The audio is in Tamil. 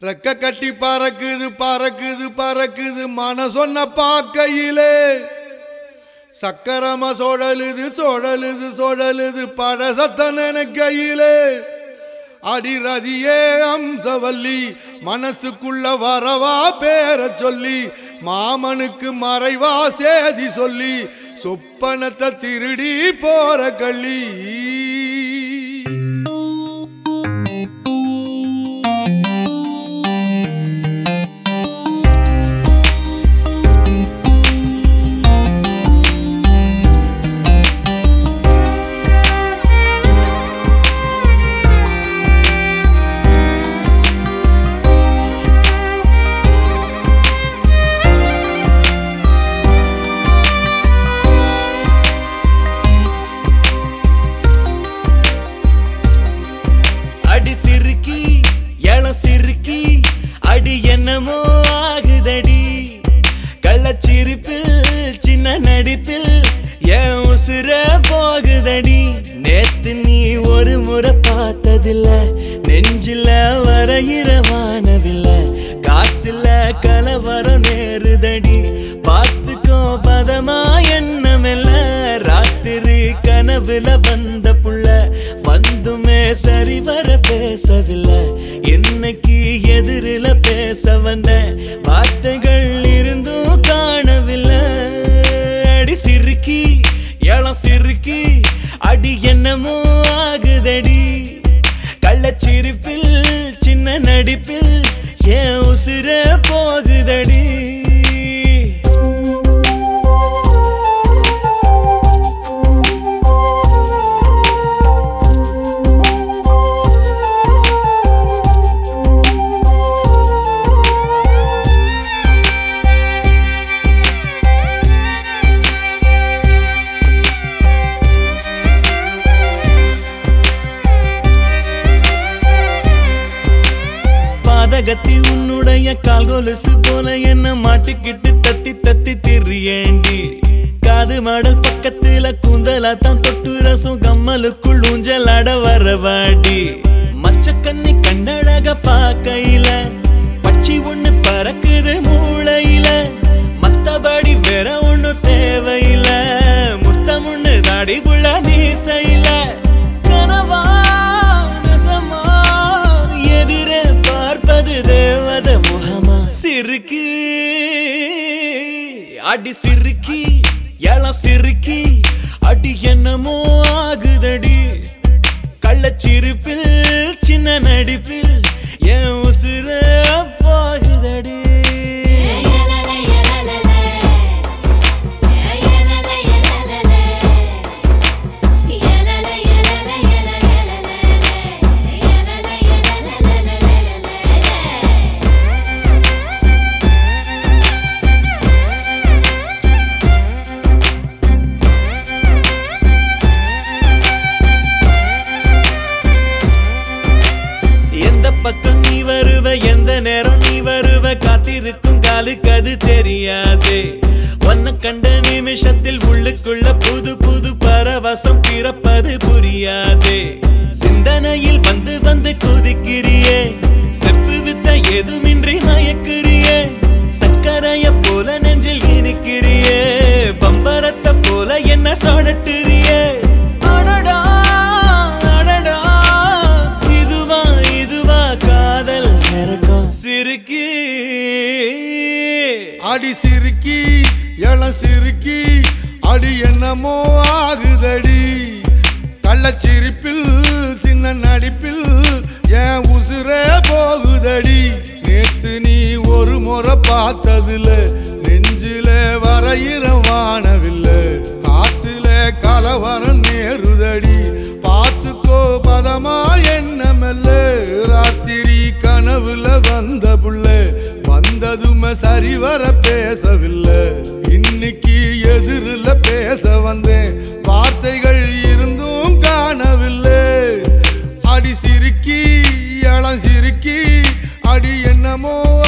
ரெக்க கட்டி பறக்குது பறக்குது பறக்குது மனசொன்ன பாக்கையிலே சக்கரமா சொழலுது சொழலுது சொழலுது பழசத்த நினைக்கையிலே அடிரதியே அம்சவல்லி மனசுக்குள்ள வரவா பேர சொல்லி மாமனுக்கு மறைவா சேதி சொல்லி சொப்பனத்தை திருடி போற கள்ளி சிறுக்கி எள சிறுக்கி அடி என்னமோ ஆகுதடி கள்ளச்சிரிப்பில் சின்ன நடிப்பில் என் உசுர போகுதடி நேத்து நீ ஒரு முறை பார்த்ததில்ல நெஞ்சில வரையிற வானவில்ல காத்துல கலவரம் நேருதடி பார்த்துக்கோ பதமா எண்ணமில்ல ராத்திரி கனவுல வந்த புள்ள வந்துமே சரி வர பேசவில்லை இன்னைக்கு எதிரில பேச வந்த வார்த்தைகள் இருந்தும் காணவில்லை அடி சிறுக்கி எளம் சிறுக்கி அடி என்னமோ ஆகுதடி கள்ளச்சிரிப்பில் சின்ன நடிப்பில் என் உசுர போகுதடி கத்தி உன்னுடைய கால் கொலுசு போல என்ன மாட்டிக்கிட்டு தத்தி தத்தி திரியேண்டி காது மாடல் பக்கத்துல கூந்தலா தான் தொட்டு ரசம் கம்மலுக்குள் ஊஞ்சலாட வரவாடி மச்சக்கண்ணி கண்ணழக பாக்கையில பச்சி ஒண்ணு பறக்குது மூளையில மத்தபடி வேற ஒண்ணு தேவையில்ல முத்தம் ஒண்ணு தாடி புள்ள மீசையில கனவா நசமா எதிரே பார்ப்பது தேவத முகமா சிறுக்கி அடி சிறுக்கி எளம் சிறுக்கி அடி என்னமோ ஆகுதடி கள்ளச்சிரிப்பில் சின்ன நடிப்பில் என் உசுர போகுதடி பக்கம் நீ வருவ எந்த நேரம் நீ வருவ காத்திருக்கும் காலுக்கு அது தெரியாது ஒன்ன கண்ட நிமிஷத்தில் உள்ளுக்குள்ள புது புது பரவசம் பிறப்பது புரியாது சிந்தனையில் வந்து வந்து குதிக்கிறியே செப்பு வித்த எதுமின்றி மயக்கிறியே சக்கரைய போல நெஞ்சில் இனிக்கிறியே பம்பரத்தை போல என்ன சொடட்டுறியே சிறுக்கி அடி சிறுக்கி எளம் சிறுக்கி அடி என்னமோ ஆகுதடி கள்ளச்சிரிப்பில் சின்ன நடிப்பில் என் உசுரே போகுதடி நேத்து நீ ஒரு முறை பார்த்ததுல நெஞ்சில வரையிற வானவில்லை காத்துல கலவரம் நேருதடி பார்த்துக்கோ பதமா எண்ணமில்ல ராத்திரி கனவுல வந்த புள்ள வந்ததுமே சரி வர பேசவில்லை இன்னைக்கு எதிரில பேச வந்தேன் வார்த்தைகள் இருந்தும் காணவில்லை அடி சிறுக்கி எளம் சிறுக்கி அடி என்னமோ